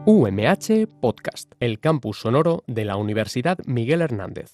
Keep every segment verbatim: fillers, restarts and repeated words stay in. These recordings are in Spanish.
U M H Podcast, el campus sonoro de la Universidad Miguel Hernández.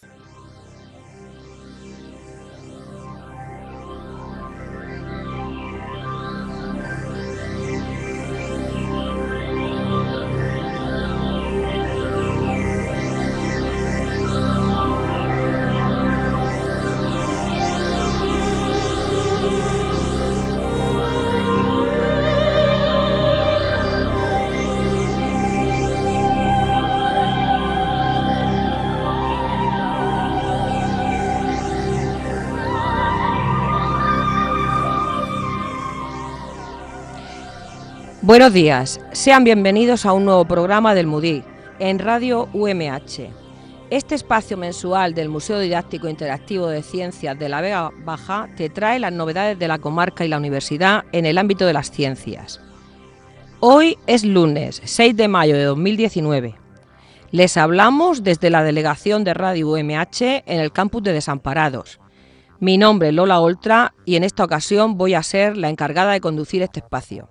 Buenos días, sean bienvenidos a un nuevo programa del MUDIC en Radio U M H. Este espacio mensual del Museo Didáctico Interactivo de Ciencias de la Vega Baja te trae las novedades de la comarca y la universidad en el ámbito de las ciencias. Hoy es lunes, seis de mayo de dos mil diecinueve. Les hablamos desde la delegación de Radio U M H en el campus de Desamparados. Mi nombre es Lola Oltra y en esta ocasión voy a ser la encargada de conducir este espacio.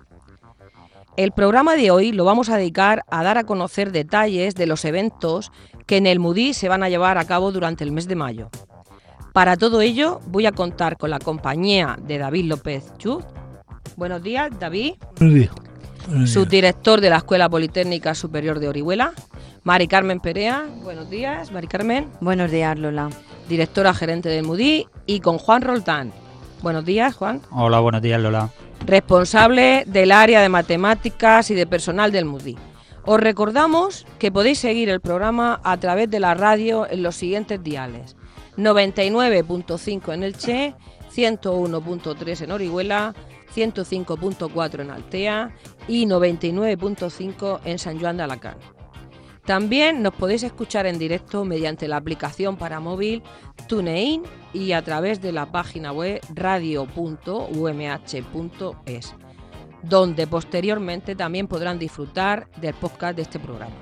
El programa de hoy lo vamos a dedicar a dar a conocer detalles de los eventos que en el MUDIC se van a llevar a cabo durante el mes de mayo. Para todo ello voy a contar con la compañía de David López Chuz. Buenos días, David. Buenos días. Buenos días. Subdirector de la Escuela Politécnica Superior de Orihuela. Mari Carmen Perea. Buenos días, Mari Carmen. Buenos días, Lola. Directora gerente del MUDIC. Y con Juan Roldán. Buenos días, Juan. Hola, buenos días, Lola. Responsable del área de matemáticas y de personal del MUDIC. Os recordamos que podéis seguir el programa a través de la radio en los siguientes diales: noventa y nueve punto cinco en Elche, ciento uno punto tres en Orihuela, ciento cinco punto cuatro en Altea y noventa y nueve punto cinco en San Joan de Alacant. También nos podéis escuchar en directo mediante la aplicación para móvil TuneIn y a través de la página web radio punto u m h punto es, donde posteriormente también podrán disfrutar del podcast de este programa.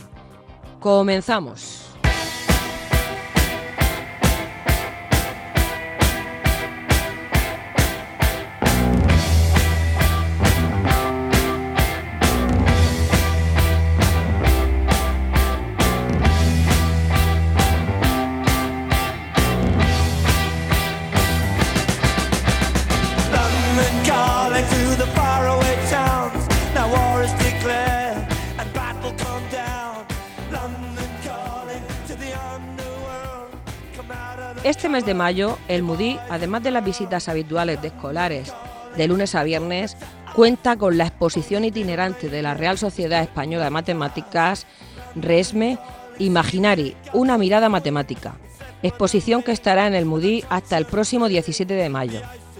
Comenzamos. Este mes de mayo, el MUDIC, además de las visitas habituales de escolares de lunes a viernes, cuenta con la exposición itinerante de la Real Sociedad Española de Matemáticas, RESME, Imaginari, una mirada matemática, exposición que estará en el MUDIC hasta el próximo diecisiete de mayo.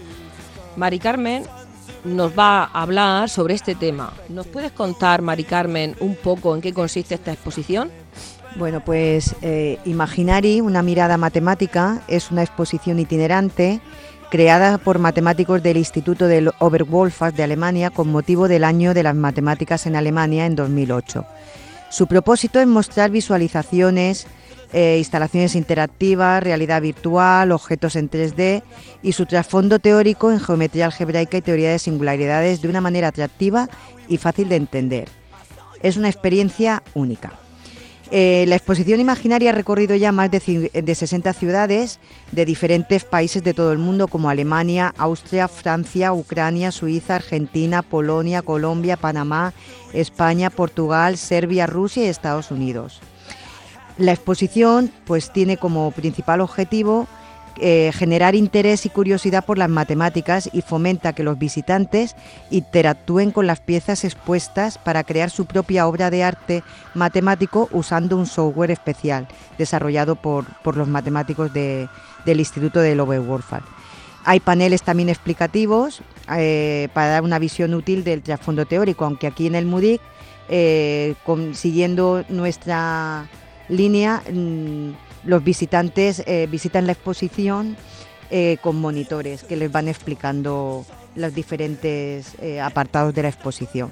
Mari Carmen nos va a hablar sobre este tema. ¿Nos puedes contar, Mari Carmen, un poco en qué consiste esta exposición? Bueno, pues eh, Imaginari, una mirada matemática, es una exposición itinerante creada por matemáticos del Instituto del Oberwolfach de Alemania con motivo del Año de las Matemáticas en Alemania en dos mil ocho. Su propósito es mostrar visualizaciones, eh, instalaciones interactivas, realidad virtual, objetos en tres D y su trasfondo teórico en geometría algebraica y teoría de singularidades de una manera atractiva y fácil de entender. Es una experiencia única. Eh, la exposición Imaginari ha recorrido ya más de, de sesenta ciudades de diferentes países de todo el mundo como Alemania, Austria, Francia, Ucrania, Suiza, Argentina, Polonia, Colombia, Panamá, España, Portugal, Serbia, Rusia y Estados Unidos. La exposición pues tiene como principal objetivo eh, generar interés y curiosidad por las matemáticas y fomenta que los visitantes interactúen con las piezas expuestas para crear su propia obra de arte matemático usando un software especial desarrollado por, por los matemáticos de, del Instituto del Oberwolfach. Hay paneles también explicativos eh, para dar una visión útil del trasfondo teórico, aunque aquí en el MUDIC, eh, con, siguiendo nuestra línea, mmm, los visitantes eh, visitan la exposición eh, con monitores que les van explicando los diferentes eh, apartados de la exposición.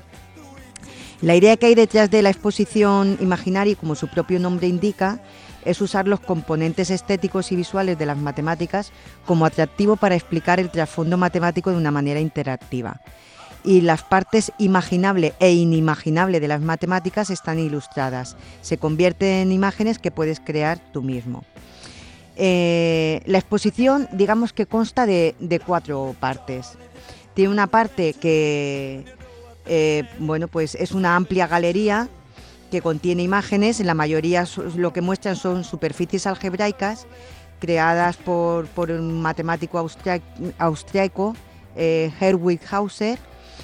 La idea que hay detrás de la exposición Imaginari, como su propio nombre indica, es usar los componentes estéticos y visuales de las matemáticas como atractivo para explicar el trasfondo matemático de una manera interactiva. y las partes imaginable e inimaginable de las matemáticas están ilustradas. Se convierten en imágenes que puedes crear tú mismo. Eh, la exposición, digamos que consta de, de cuatro partes. Tiene una parte que, eh, bueno, pues es una amplia galería que contiene imágenes. En la mayoría lo que muestran son superficies algebraicas creadas por, por un matemático austria, austriaco, eh, Herwig Hauser.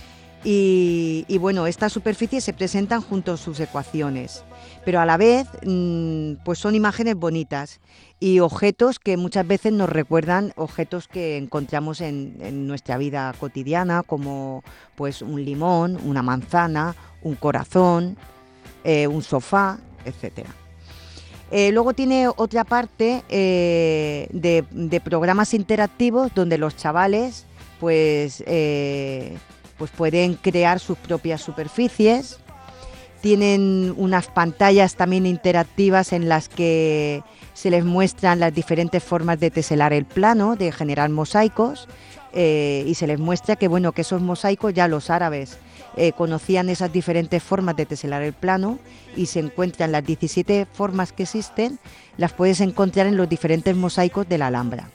Y, y bueno, estas superficies se presentan junto a sus ecuaciones, pero a la vez mmm, pues son imágenes bonitas y objetos que muchas veces nos recuerdan objetos que encontramos en, en nuestra vida cotidiana, como pues un limón, una manzana, un corazón, eh, un sofá, etcétera. Eh, luego tiene otra parte eh, de, de programas interactivos donde los chavales pues eh, pues pueden crear sus propias superficies. Tienen unas pantallas también interactivas en las que se les muestran las diferentes formas de teselar el plano, de generar mosaicos, eh, y se les muestra que, bueno, que esos mosaicos ya los árabes eh, conocían esas diferentes formas de teselar el plano, y se encuentran las diecisiete formas que existen, las puedes encontrar en los diferentes mosaicos de la Alhambra.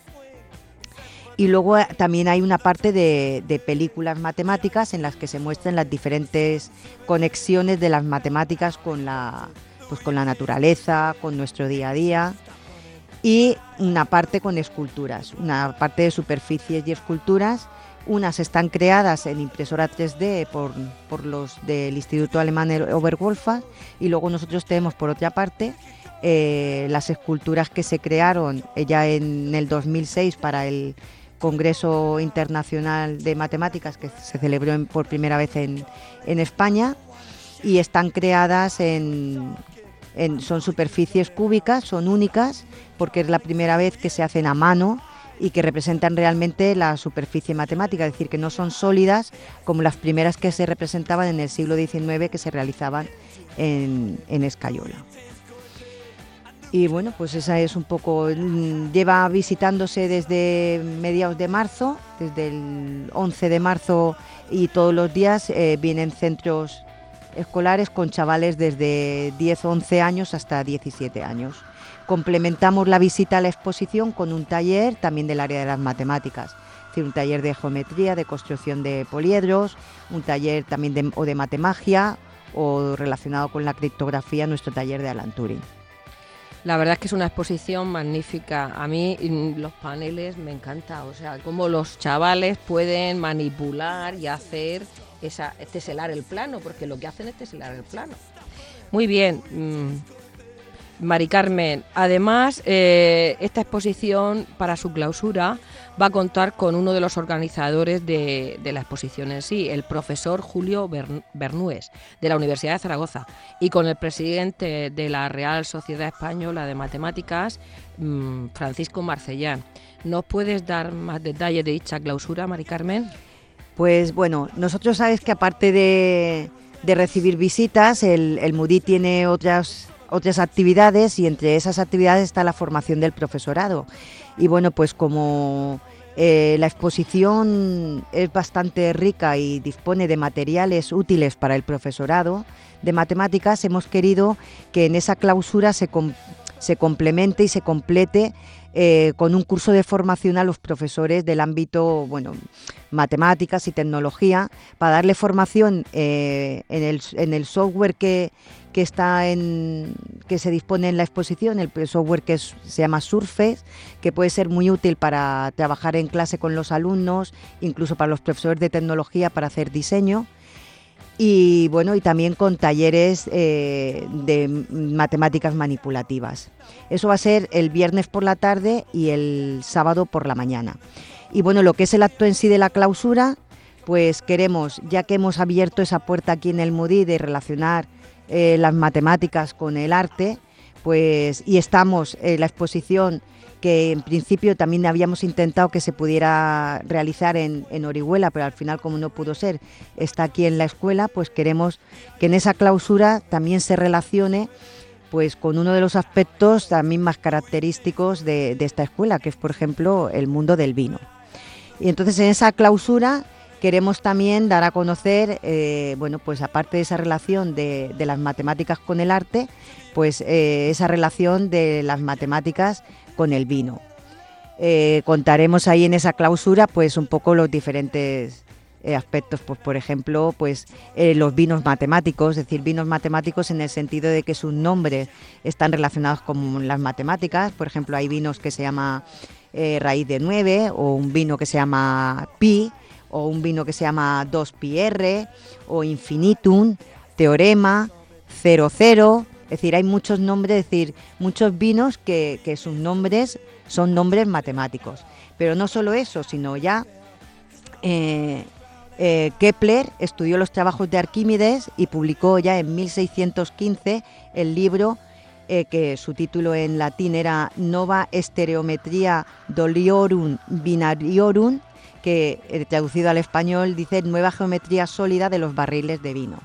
Y luego también hay una parte de, de películas matemáticas en las que se muestran las diferentes conexiones de las matemáticas con la, pues con la naturaleza, con nuestro día a día, y una parte con esculturas, una parte de superficies y esculturas. Unas están creadas en impresora tres D por, por los del Instituto Alemán Oberwolfach, y luego nosotros tenemos por otra parte eh, las esculturas que se crearon ya en el dos mil seis para el Congreso Internacional de Matemáticas, que se celebró en, por primera vez en, en España, y están creadas en, en... son superficies cúbicas, son únicas, porque es la primera vez que se hacen a mano y que representan realmente la superficie matemática, es decir, que no son sólidas como las primeras que se representaban en el siglo diecinueve, que se realizaban en, en escayola. Y bueno, pues esa es un poco, lleva visitándose desde mediados de marzo, desde el once de marzo, y todos los días eh, vienen centros escolares con chavales desde diez o once años hasta diecisiete años. Complementamos la visita a la exposición con un taller también del área de las matemáticas, es decir, un taller de geometría, de construcción de poliedros, un taller también de, o de matemagia, o relacionado con la criptografía, nuestro taller de Alan Turing. La verdad es que es una exposición magnífica. A mí los paneles me encanta, o sea, cómo los chavales pueden manipular y hacer esa, teselar el plano, porque lo que hacen es teselar el plano. Muy bien, Mari Carmen. Además, eh, esta exposición, para su clausura, va a contar con uno de los organizadores de, de la exposición en sí, el profesor Julio Bernúes, de la Universidad de Zaragoza, y con el presidente de la Real Sociedad Española de Matemáticas, mmm, Francisco Marcellán. ¿Nos puedes dar más detalles de dicha clausura, Mari Carmen? Pues bueno, nosotros sabes que aparte de, de recibir visitas, el, el MUDI tiene otras... otras actividades, y entre esas actividades está la formación del profesorado. Y bueno, pues como eh, la exposición es bastante rica y dispone de materiales útiles para el profesorado de matemáticas, hemos querido que en esa clausura se, com- se complemente y se complete eh, con un curso de formación a los profesores del ámbito, bueno, matemáticas y tecnología, para darle formación eh, en, el, en el software que que está en que se dispone en la exposición, el software que es, se llama Surface, que puede ser muy útil para trabajar en clase con los alumnos, incluso para los profesores de tecnología para hacer diseño, y bueno, y también con talleres eh, de matemáticas manipulativas. Eso va a ser el viernes por la tarde y el sábado por la mañana. Y bueno, lo que es el acto en sí de la clausura, pues queremos, ya que hemos abierto esa puerta aquí en el MUDI de relacionar Eh, las matemáticas con el arte, pues y estamos en eh, la exposición, que en principio también habíamos intentado que se pudiera realizar en, en Orihuela, pero al final, como no pudo ser, está aquí en la escuela, pues queremos que en esa clausura también se relacione pues con uno de los aspectos también más característicos de, de esta escuela, que es, por ejemplo, el mundo del vino. Y entonces en esa clausura queremos también dar a conocer, eh, bueno, pues aparte de esa relación de, de las matemáticas con el arte, pues eh, esa relación de las matemáticas con el vino. Eh, contaremos ahí en esa clausura pues un poco los diferentes eh, aspectos, pues por ejemplo, pues eh, los vinos matemáticos, es decir, vinos matemáticos en el sentido de que sus nombres están relacionados con las matemáticas. Por ejemplo, hay vinos que se llama eh, raíz de nueve, o un vino que se llama pi, o un vino que se llama dos pi r, o infinitum, teorema, cero cero. Es decir, hay muchos nombres, es decir, muchos vinos que, que sus nombres son nombres matemáticos. Pero no solo eso, sino ya eh, eh, Kepler estudió los trabajos de Arquímedes y publicó ya en mil seiscientos quince el libro eh, que su título en latín era Nova Stereometria Doliorum Binariorum, que eh, traducido al español dice Nueva Geometría Sólida de los Barriles de Vino.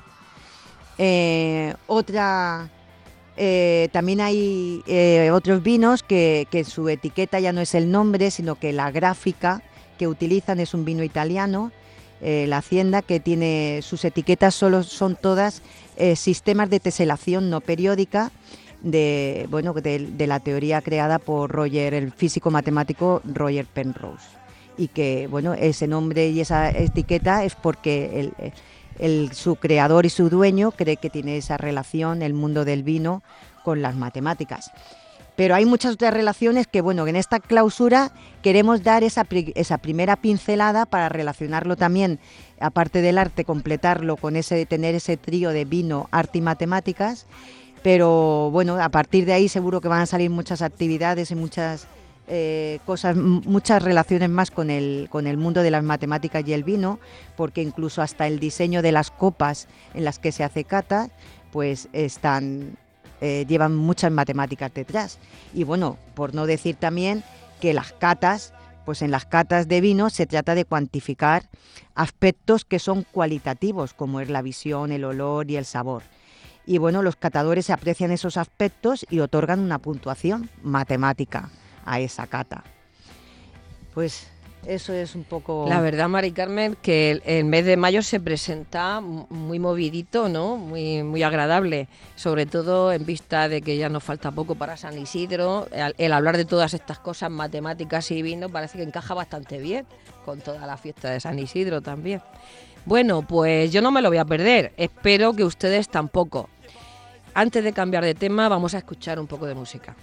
Eh, otra... Eh, también hay eh, otros vinos que, que su etiqueta ya no es el nombre, sino que la gráfica que utilizan es un vino italiano, eh, la Hacienda, que tiene sus etiquetas solo son todas eh, sistemas de teselación no periódica de, bueno, de, de la teoría creada por Roger, el físico matemático Roger Penrose, y que bueno, ese nombre y esa etiqueta es porque el, el El, su creador y su dueño cree que tiene esa relación, el mundo del vino, con las matemáticas. Pero hay muchas otras relaciones que, bueno, en esta clausura queremos dar esa, esa primera pincelada para relacionarlo también, aparte del arte, completarlo con ese, tener ese trío de vino, arte y matemáticas. Pero bueno, a partir de ahí seguro que van a salir muchas actividades y muchas Eh, cosas, muchas relaciones más con el, con el mundo de las matemáticas y el vino, porque incluso hasta el diseño de las copas en las que se hace cata, pues están, eh, llevan muchas matemáticas detrás. Y bueno, por no decir también que las catas, pues en las catas de vino se trata de cuantificar aspectos que son cualitativos, como es la visión, el olor y el sabor. Y bueno, los catadores aprecian esos aspectos y otorgan una puntuación matemática a esa cata. Pues eso es un poco... La verdad, Mari Carmen, que el, el mes de mayo se presenta muy movidito, ¿no? Muy, muy agradable, sobre todo en vista de que ya nos falta poco para San Isidro. El, el hablar de todas estas cosas, matemáticas y vino, parece que encaja bastante bien con toda la fiesta de San Isidro también. Bueno, pues yo no me lo voy a perder, espero que ustedes tampoco. Antes de cambiar de tema, vamos a escuchar un poco de música.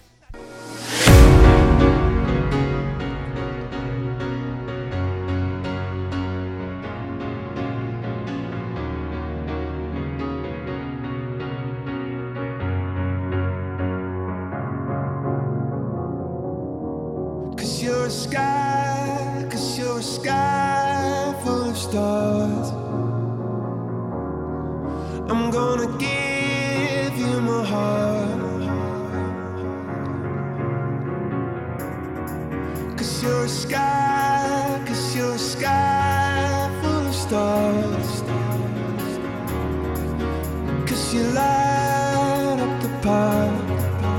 You're a sky, 'cause you're a sky full of stars. I'm gonna give you my heart. 'Cause you're a sky, 'cause you're a sky full of stars. 'Cause you light up the park.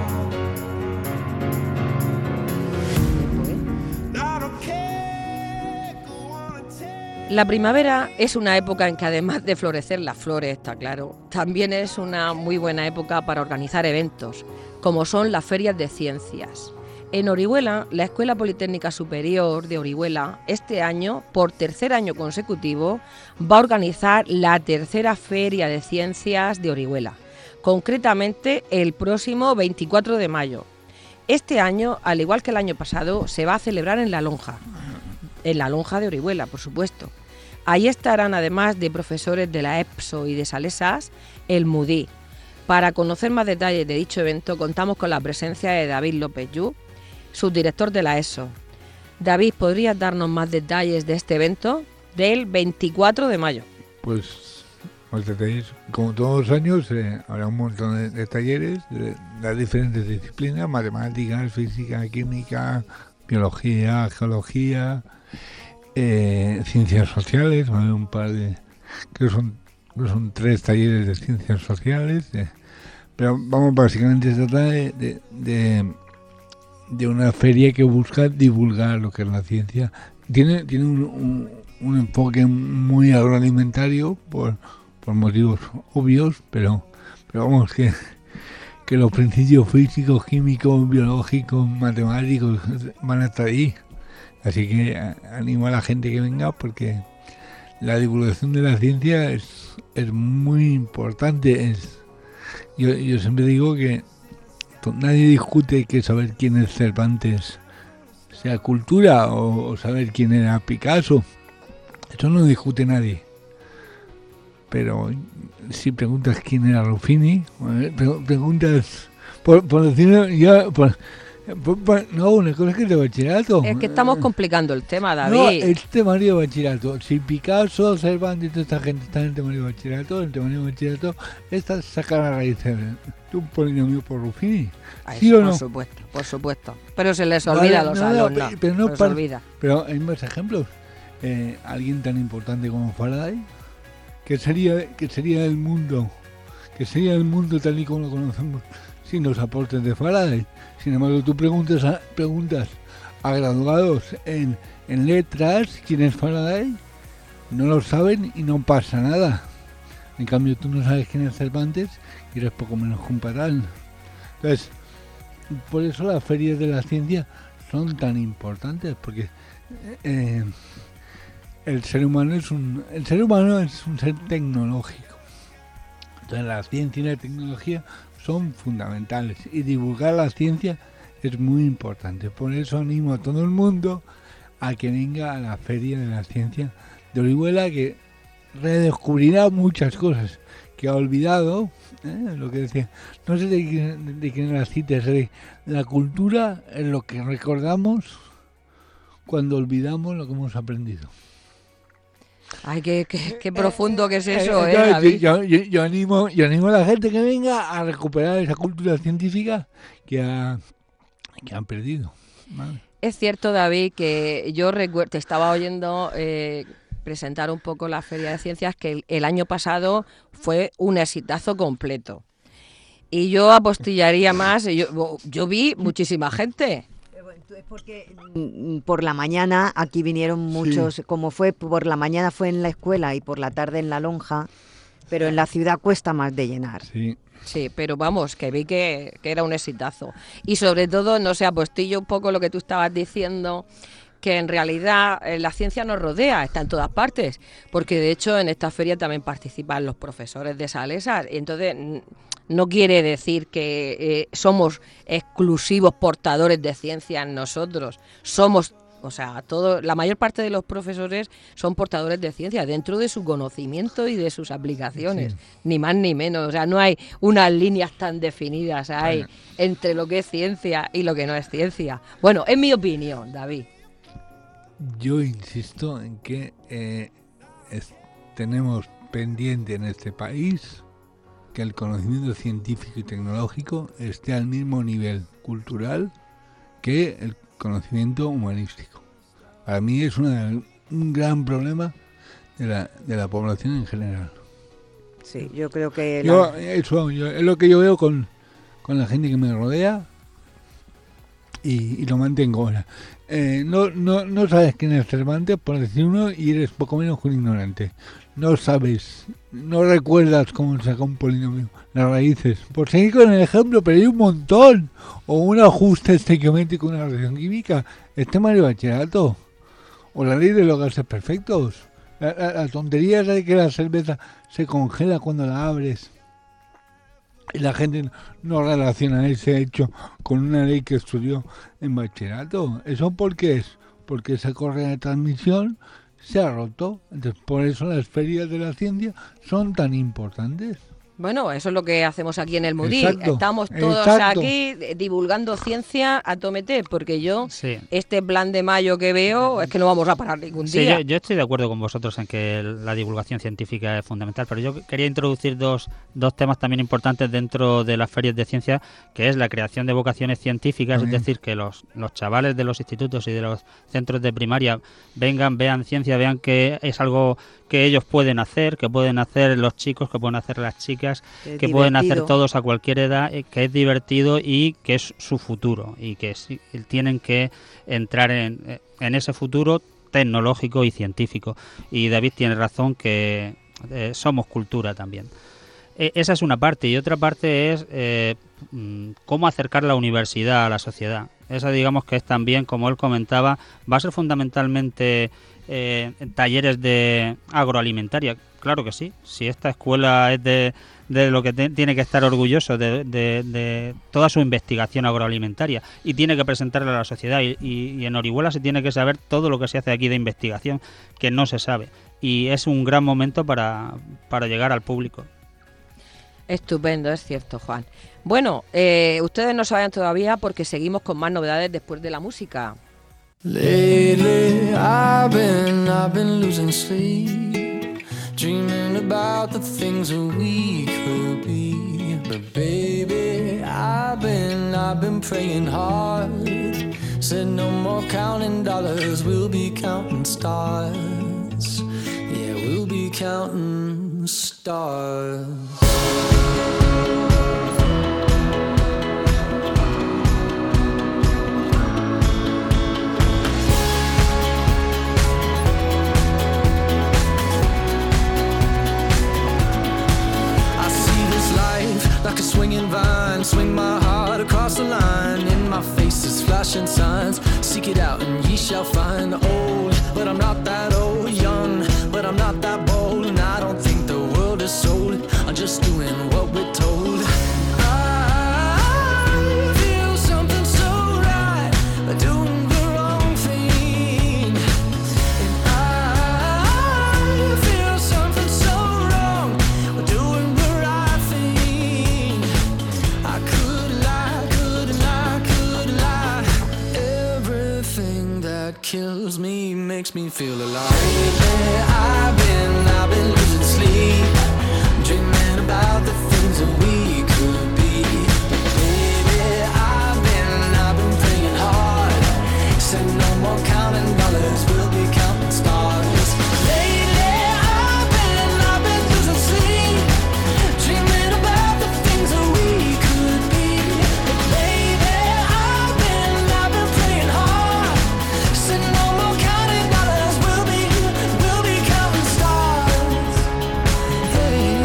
La primavera es una época en que, además de florecer las flores, está claro, también es una muy buena época para organizar eventos, como son las ferias de ciencias. En Orihuela, la Escuela Politécnica Superior de Orihuela, este año, por tercer año consecutivo, va a organizar la tercera Feria de Ciencias de Orihuela, concretamente el próximo veinticuatro de mayo. Este año, al igual que el año pasado, se va a celebrar en La Lonja, en La Lonja de Orihuela, por supuesto. Ahí estarán, además de profesores de la EPSO y de Salesas, el MUDI. Para conocer más detalles de dicho evento, contamos con la presencia de David López-Yu, subdirector de la ESO. David, ¿podrías darnos más detalles de este evento del veinticuatro de mayo? Pues, más detalles. Como todos los años, eh, habrá un montón de, de talleres de las diferentes disciplinas: matemáticas, física, química, biología, geología, eh, ciencias sociales. Va a haber un par de, creo que son, creo que son tres talleres de ciencias sociales. Eh, pero vamos, básicamente se trata de, de, de, de una feria que busca divulgar lo que es la ciencia. Tiene, tiene un, un, un enfoque muy agroalimentario por, por motivos obvios, pero, pero vamos, que, que los principios físicos, químicos, biológicos, matemáticos van a estar ahí. Así que animo a la gente que venga porque la divulgación de la ciencia es, es muy importante. Es, yo, yo siempre digo que nadie discute que saber quién es Cervantes sea cultura o, o saber quién era Picasso. Eso no discute nadie. Pero si preguntas quién era Ruffini, preguntas, por, por decirlo, ya, por, por, por, no, una cosa es que es de bachillerato. Es que estamos complicando el tema, David. No, el temario de bachillerato. Si Picasso, Cervantes y toda esta gente está en el temario de bachillerato, el temario de bachillerato es sacar a raíz de un polinomio por Ruffini. Ay, ¿Sí o no? Por supuesto, por supuesto. Pero se les olvida Vale, a los no, no, alumnos. pero no se les par- olvida. Pero hay más ejemplos. Eh, alguien tan importante como Faraday, que sería, que sería el mundo, que sería el mundo tal y como lo conocemos sin los aportes de Faraday. Sin embargo, tú preguntas a, preguntas a graduados en, en letras quién es Faraday, no lo saben y no pasa nada. En cambio, tú no sabes quién es Cervantes y eres poco menos que un patán. Entonces, por eso las ferias de la ciencia son tan importantes, porque eh, el ser humano es un el ser humano es un ser tecnológico. Entonces la ciencia y la tecnología son fundamentales y divulgar la ciencia es muy importante. Por eso animo a todo el mundo a que venga a la Feria de la Ciencia de Orihuela, que redescubrirá muchas cosas que ha olvidado, ¿eh? Lo que decía, no sé de quién, de quién era la cita, de la cultura es lo que recordamos cuando olvidamos lo que hemos aprendido. Ay, qué, qué, qué profundo que es eso, eh, ¿eh, entonces, David? Yo, yo, yo, animo, yo animo a la gente que venga a recuperar esa cultura científica que, ha, que han perdido. ¿Vale? Es cierto, David, que yo recuerdo, te estaba oyendo eh, presentar un poco la Feria de Ciencias, que el, el año pasado fue un exitazo completo. Y yo apostillaría más, yo, yo vi muchísima gente. Es porque por la mañana aquí vinieron muchos, sí. Como fue por la mañana fue en la escuela y por la tarde en la lonja, pero en la ciudad cuesta más de llenar. Sí. Sí, pero vamos, que vi que, que era un exitazo. Y sobre todo, no sé, apostillo un poco lo que tú estabas diciendo, que en realidad eh, la ciencia nos rodea, está en todas partes, porque de hecho en esta feria también participan los profesores de Salesas, y entonces no quiere decir que eh, somos exclusivos portadores de ciencia nosotros, somos, o sea, todo, la mayor parte de los profesores son portadores de ciencia dentro de su conocimiento y de sus aplicaciones, sí. Ni más ni menos, o sea, no hay unas líneas tan definidas hay bueno. entre lo que es ciencia y lo que no es ciencia. Bueno, es mi opinión, David. Yo insisto en que eh, es, tenemos pendiente en este país que el conocimiento científico y tecnológico esté al mismo nivel cultural que el conocimiento humanístico. Para mí es una, un gran problema de la, de la población en general. Sí, yo creo que... Yo, la... eso yo, es lo que yo veo con, con la gente que me rodea y, y lo mantengo ahora. Eh, no, no, no sabes quién es Cervantes, por decir uno, y eres poco menos que un ignorante. No sabes, no recuerdas cómo se saca un polinomio, las raíces. Por seguir con el ejemplo, pero hay un montón. O un ajuste estequiométrico, una reacción química. Este Mario Bachillerato. O la ley de los gases perfectos. La, la, la tontería esa de que la cerveza se congela cuando la abres. Y la gente no relaciona ese hecho con una ley que estudió en bachillerato. ¿Eso por qué es? Porque esa correa de transmisión se ha roto. Entonces, por eso las ferias de la ciencia son tan importantes. Bueno, eso es lo que hacemos aquí en el Mudí. Exacto, Estamos todos exacto. aquí divulgando ciencia a tomete, porque yo, sí. este plan de mayo que veo, es que no vamos a parar ningún sí, día. Yo, yo estoy de acuerdo con vosotros en que la divulgación científica es fundamental, pero yo quería introducir dos, dos temas también importantes dentro de las ferias de ciencia, que es la creación de vocaciones científicas, Bien. Es decir, que los, los chavales de los institutos y de los centros de primaria vengan, vean ciencia, vean que es algo que ellos pueden hacer, que pueden hacer los chicos, que pueden hacer las chicas, que divertido. Pueden hacer todos a cualquier edad, que es divertido y que es su futuro y que sí, tienen que entrar en, en ese futuro tecnológico y científico. Y David tiene razón que eh, somos cultura también. E- esa es una parte, y otra parte es eh, cómo acercar la universidad a la sociedad. Esa, digamos, que es también, como él comentaba, va a ser fundamentalmente eh, talleres de agroalimentaria. Claro que sí, si esta escuela es de, de lo que te, tiene que estar orgulloso de, de, de toda su investigación agroalimentaria y tiene que presentarla a la sociedad, y, y, y en Orihuela se tiene que saber todo lo que se hace aquí de investigación, que no se sabe, y es un gran momento para, para llegar al público. Estupendo, es cierto, Juan. Bueno, eh, ustedes no se vayan todavía porque seguimos con más novedades después de la música. Lately, I've been, I've been losing sleep, dreaming about the things that we could be. But baby, I've been, I've been praying hard. Said no more counting dollars, we'll be counting stars. Yeah, we'll be counting stars. Like a swinging vine, swing my heart across the line. In my face is flashing signs. Seek it out and ye shall find. Old, but I'm not that old. Young, but I'm not that bold. And I don't think the world is sold. I'm just doing what we're told. I feel something so right, doing the wrong thing. And I feel something so wrong, doing the right thing. I could lie, could lie, could lie. Everything that kills me makes me feel alive. Lately, I've been, I've been losing sleep, dreaming about the things that we could be. Baby, I've been, I've been praying hard. Said no more counting dollars, we'll be counting stars. Lately, I've been, I've been losing sleep, dreaming about the things that we could be. Baby, I've been, I've been praying hard. Said no more counting dollars, we'll be, we'll be counting stars. Hey,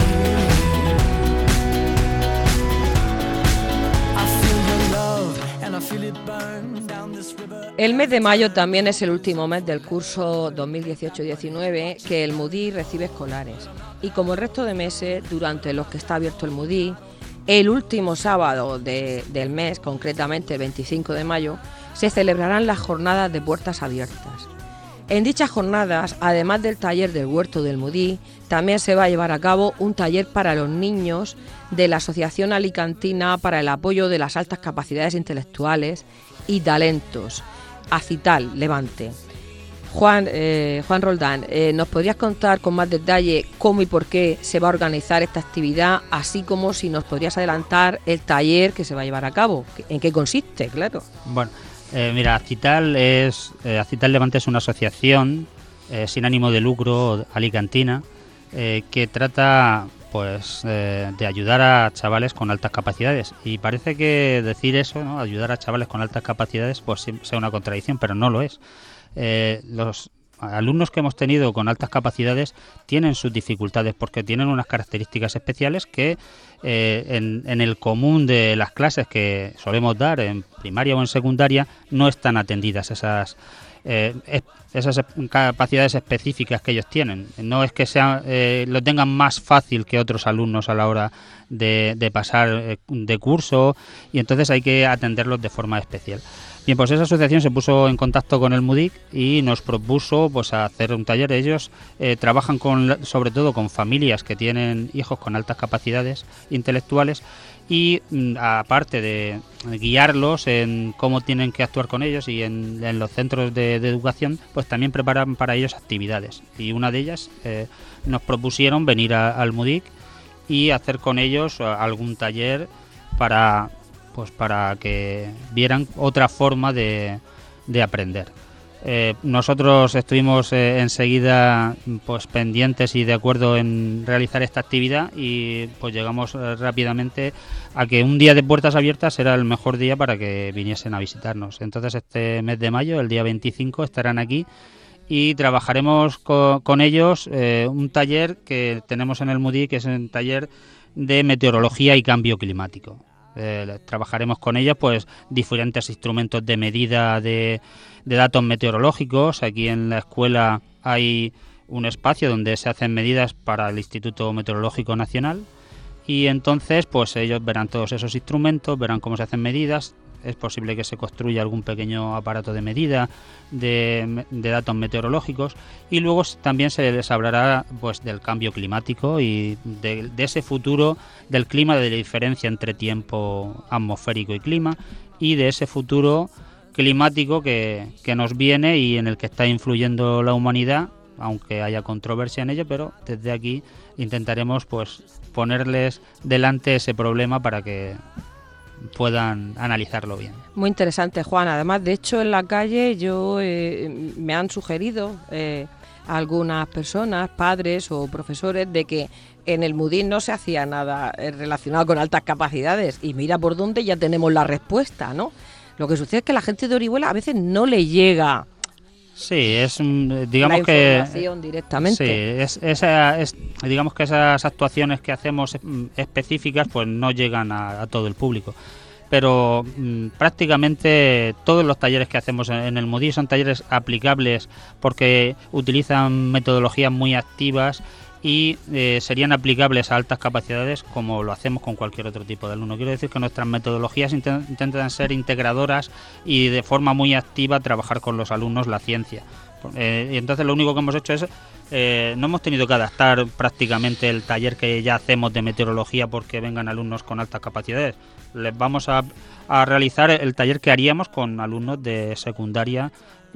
I feel your love and I feel it burn down this river. El mes de mayo también es el último mes del curso dos mil dieciocho diecinueve que el MUDI recibe escolares. Y como el resto de meses durante los que está abierto el MUDI, el último sábado de, del mes, concretamente el veinticinco de mayo, se celebrarán las jornadas de puertas abiertas. En dichas jornadas, además del taller del huerto del MUDI, también se va a llevar a cabo un taller para los niños de la Asociación Alicantina para el Apoyo de las Altas Capacidades Intelectuales y Talentos, ACITAL Levante. Juan, eh, Juan Roldán, eh, ¿nos podrías contar con más detalle cómo y por qué se va a organizar esta actividad, así como si nos podrías adelantar el taller que se va a llevar a cabo? ¿En qué consiste? Claro. Bueno, eh, mira, ACITAL es eh, ACITAL Levante es una asociación eh, sin ánimo de lucro alicantina eh, que trata pues eh, de ayudar a chavales con altas capacidades, y parece que decir eso, ¿no?, ayudar a chavales con altas capacidades, pues sea una contradicción, pero no lo es. Eh, los alumnos que hemos tenido con altas capacidades tienen sus dificultades porque tienen unas características especiales que eh, en, en el común de las clases que solemos dar en primaria o en secundaria no están atendidas esas eh, esas capacidades específicas que ellos tienen. No es que sean, eh, lo tengan más fácil que otros alumnos a la hora de, de pasar eh, de curso, y entonces hay que atenderlos de forma especial. Bien, pues esa asociación se puso en contacto con el MUDIC y nos propuso pues hacer un taller. Ellos eh, trabajan con, sobre todo con familias que tienen hijos con altas capacidades intelectuales, y mm, aparte de guiarlos en cómo tienen que actuar con ellos y en, en los centros de, de educación, pues también preparan para ellos actividades. Y una de ellas eh, nos propusieron venir a, al MUDIC y hacer con ellos algún taller para... pues para que vieran otra forma de, de aprender. Eh, nosotros estuvimos eh, enseguida pues pendientes y de acuerdo en realizar esta actividad y pues llegamos eh, rápidamente a que un día de puertas abiertas era el mejor día para que viniesen a visitarnos. Entonces este mes de mayo, el día veinticinco, estarán aquí y trabajaremos co- con ellos eh, un taller que tenemos en el MUDI, que es un taller de meteorología y cambio climático. Eh, trabajaremos con ellos pues diferentes instrumentos de medida de, de datos meteorológicos. Aquí en la escuela hay un espacio donde se hacen medidas para el Instituto Meteorológico Nacional y entonces pues ellos verán todos esos instrumentos, verán cómo se hacen medidas. Es posible que se construya algún pequeño aparato de medida de, de datos meteorológicos y luego también se les hablará pues del cambio climático y de, de ese futuro del clima, de la diferencia entre tiempo atmosférico y clima y de ese futuro climático que, que nos viene y en el que está influyendo la humanidad, aunque haya controversia en ello, pero desde aquí intentaremos pues ponerles delante ese problema para que puedan analizarlo bien. Muy interesante, Juan. Además, de hecho, en la calle yo eh, me han sugerido eh, algunas personas, padres o profesores, de que en el MUDI no se hacía nada eh, relacionado con altas capacidades. Y mira por dónde ya tenemos la respuesta, ¿no? Lo que sucede es que la gente de Orihuela a veces no le llega Sí, es mm, digamos la que información directamente. Sí, es, esa, es, digamos que esas actuaciones que hacemos mm, específicas pues no llegan a, a todo el público. Pero mm, prácticamente todos los talleres que hacemos en, en el MUDI son talleres aplicables porque utilizan metodologías muy activas y eh, serían aplicables a altas capacidades como lo hacemos con cualquier otro tipo de alumno. Quiero decir que nuestras metodologías intent- intentan ser integradoras y de forma muy activa trabajar con los alumnos la ciencia. Eh, y entonces lo único que hemos hecho es, eh, no hemos tenido que adaptar prácticamente el taller que ya hacemos de meteorología porque vengan alumnos con altas capacidades. Les vamos a, a realizar el taller que haríamos con alumnos de secundaria,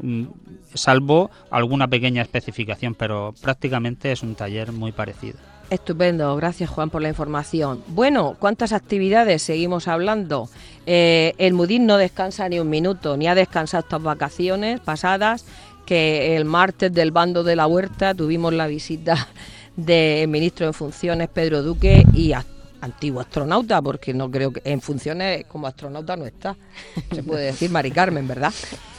salvo alguna pequeña especificación, pero prácticamente es un taller muy parecido. Estupendo, gracias Juan por la información. Bueno, ¿cuántas actividades seguimos hablando? Eh, el MUDI no descansa ni un minuto, ni ha descansado estas vacaciones pasadas, que el martes del bando de la huerta tuvimos la visita del ministro en funciones, Pedro Duque, y a, antiguo astronauta, porque no creo que en funciones como astronauta no está, se puede decir, Mari Carmen, ¿verdad?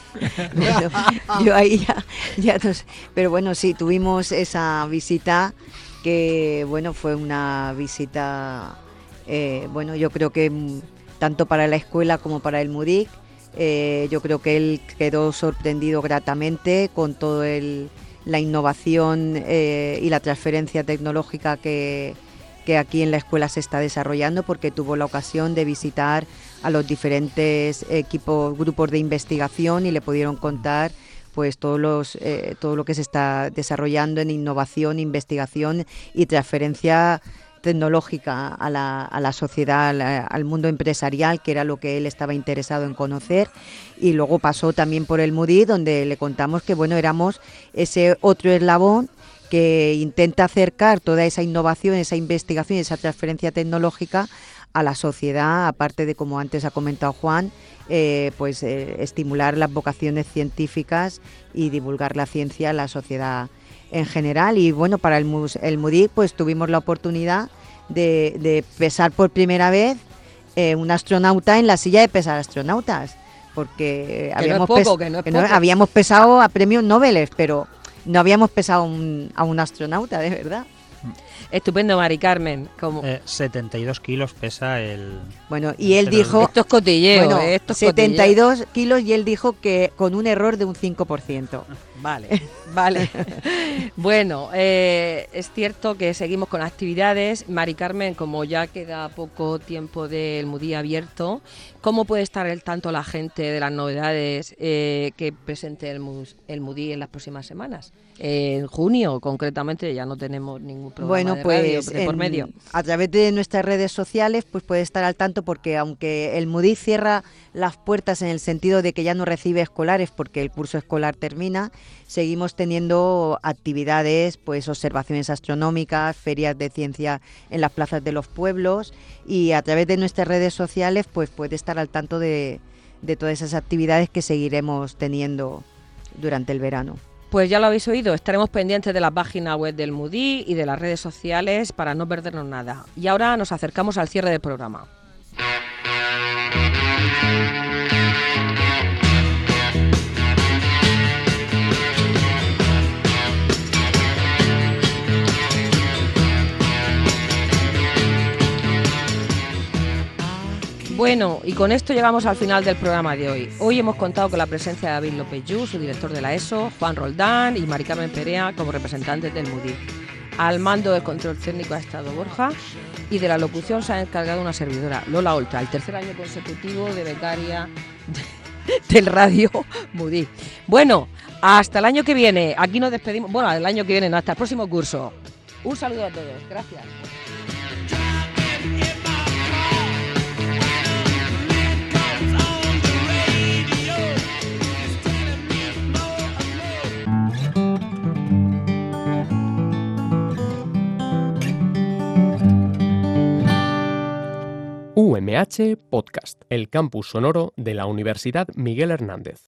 Bueno, yo ahí ya, ya no sé. Pero bueno, sí, tuvimos esa visita que, bueno, fue una visita, eh, bueno, yo creo que mm, tanto para la escuela como para el MUDIC, eh, yo creo que él quedó sorprendido gratamente con todo el, la innovación eh, y la transferencia tecnológica que, que aquí en la escuela se está desarrollando, porque tuvo la ocasión de visitar a los diferentes equipos, grupos de investigación y le pudieron contar pues todos los eh, todo lo que se está desarrollando en innovación, investigación y transferencia tecnológica a la, a la sociedad, al, al mundo empresarial, que era lo que él estaba interesado en conocer. Y luego pasó también por el MUDI, donde le contamos que bueno, éramos ese otro eslabón que intenta acercar toda esa innovación, esa investigación y esa transferencia tecnológica a la sociedad, aparte de, como antes ha comentado Juan, eh, pues eh, estimular las vocaciones científicas y divulgar la ciencia a la sociedad en general. Y bueno, para el, mus, el MUDI pues tuvimos la oportunidad de, de pesar por primera vez eh, un astronauta en la silla de pesar astronautas, porque Que habíamos, no es poco, pes- que no es que no- poco. habíamos pesado a premios Nobel, pero no habíamos pesado un, a un astronauta, de verdad. Estupendo, Mari Carmen. Como... Eh, setenta y dos kilos pesa el... Bueno, y él Pero dijo... Esto es cotilleo, Bueno, eh, esto es setenta y cotilleo. dos kilos y él dijo que con un error de un cinco por ciento. Vale, vale. Bueno, eh, es cierto que seguimos con actividades. Mari Carmen, como ya queda poco tiempo del MUDI abierto, ¿cómo puede estar al tanto la gente de las novedades eh, que presente el, mus, el MUDI en las próximas semanas? Eh, en junio, concretamente, ya no tenemos ningún programa Bueno, de pues radio de por en- medio. a través de nuestras redes sociales pues puede estar al tanto, porque aunque el MUDI cierra las puertas en el sentido de que ya no recibe escolares porque el curso escolar termina, seguimos teniendo actividades, pues observaciones astronómicas, ferias de ciencia en las plazas de los pueblos, y a través de nuestras redes sociales pues puede estar al tanto de, de todas esas actividades que seguiremos teniendo durante el verano. Pues ya lo habéis oído, estaremos pendientes de la página web del MUDI y de las redes sociales para no perdernos nada. Y ahora nos acercamos al cierre del programa. Bueno, y con esto llegamos al final del programa de hoy. Hoy hemos contado con la presencia de David López Yu, su director de la ESO, Juan Roldán y Mari Carmen Perea como representantes del MUDI. Al mando del control técnico ha estado Borja y de la locución se ha encargado una servidora, Lola Oltra, el tercer año consecutivo de becaria de, del radio MUDI. Bueno, hasta el año que viene. Aquí nos despedimos. Bueno, el año que viene, no, hasta el próximo curso. Un saludo a todos. Gracias. U M H Podcast, el campus sonoro de la Universidad Miguel Hernández.